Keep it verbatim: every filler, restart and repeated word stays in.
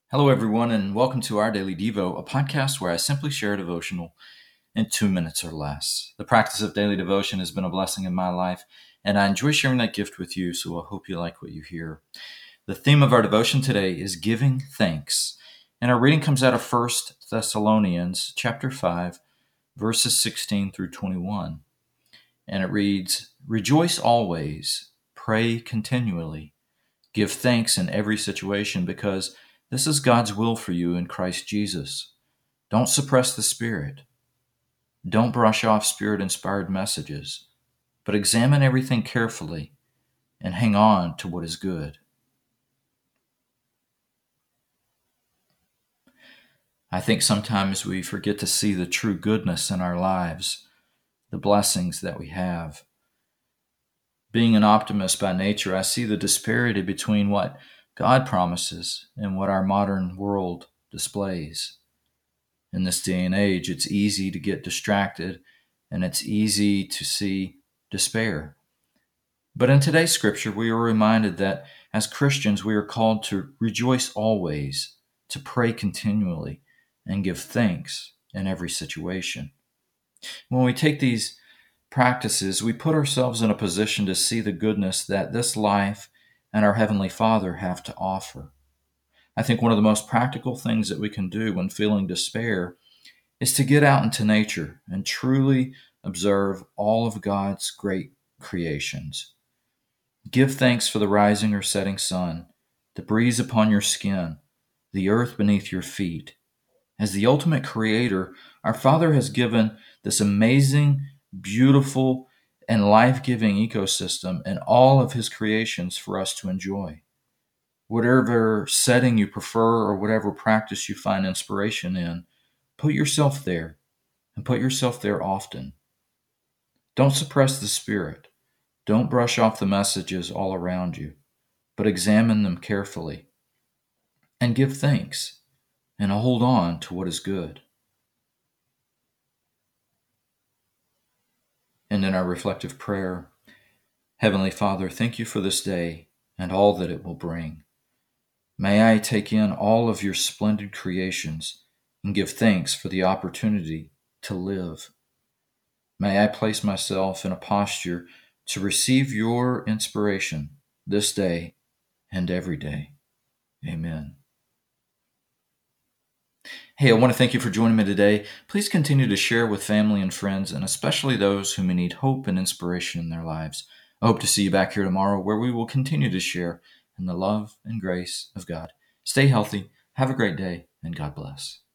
Hello, everyone, and welcome to Our Daily Devo, a podcast where I simply share a devotional in two minutes or less. The practice of daily devotion has been a blessing in my life, and I enjoy sharing that gift with you, so I hope you like what you hear. The theme of our devotion today is giving thanks, and our reading comes out of First Thessalonians chapter five, verses sixteen through twenty-one, and it reads, "Rejoice always, pray continually, give thanks in every situation, because this is God's will for you in Christ Jesus. Don't suppress the Spirit. Don't brush off Spirit-inspired messages, but examine everything carefully and hang on to what is good." I think sometimes we forget to see the true goodness in our lives, the blessings that we have. Being an optimist by nature, I see the disparity between what God promises and what our modern world displays. In this day and age, it's easy to get distracted and it's easy to see despair. But in today's scripture, we are reminded that as Christians, we are called to rejoice always, to pray continually, and give thanks in every situation. When we take these practices, we put ourselves in a position to see the goodness that this life and our Heavenly Father have to offer. I think one of the most practical things that we can do when feeling despair is to get out into nature and truly observe all of God's great creations. Give thanks for the rising or setting sun, the breeze upon your skin, the earth beneath your feet. As the ultimate creator, our Father has given this amazing, beautiful, and life-giving ecosystem and all of His creations for us to enjoy. Whatever setting you prefer or whatever practice you find inspiration in, put yourself there and put yourself there often. Don't suppress the Spirit. Don't brush off the messages all around you, but examine them carefully and give thanks and hold on to what is good. And in our reflective prayer, Heavenly Father, thank you for this day and all that it will bring. May I take in all of your splendid creations and give thanks for the opportunity to live. May I place myself in a posture to receive your inspiration this day and every day. Amen. Hey, I want to thank you for joining me today. Please continue to share with family and friends, and especially those who may need hope and inspiration in their lives. I hope to see you back here tomorrow, where we will continue to share in the love and grace of God. Stay healthy, have a great day, and God bless.